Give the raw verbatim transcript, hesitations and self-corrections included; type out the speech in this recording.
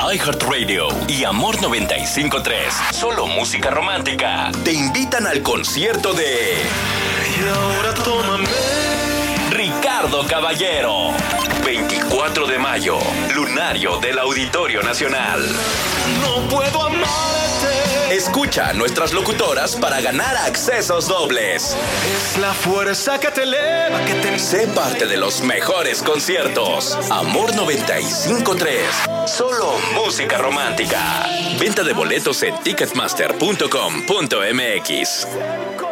iHeartRadio y Amor noventa y cinco punto tres, solo música romántica, te invitan al concierto de... Y ahora tómame. Ricardo Caballero. veinticuatro de mayo, Lunario del Auditorio Nacional. No puedo amarte. Escucha a nuestras locutoras para ganar accesos dobles. Es la fuerza que te eleva, que te... Sé parte de los mejores conciertos. Amor noventa y cinco punto tres. Solo música romántica. Venta de boletos en ticketmaster punto com punto m x.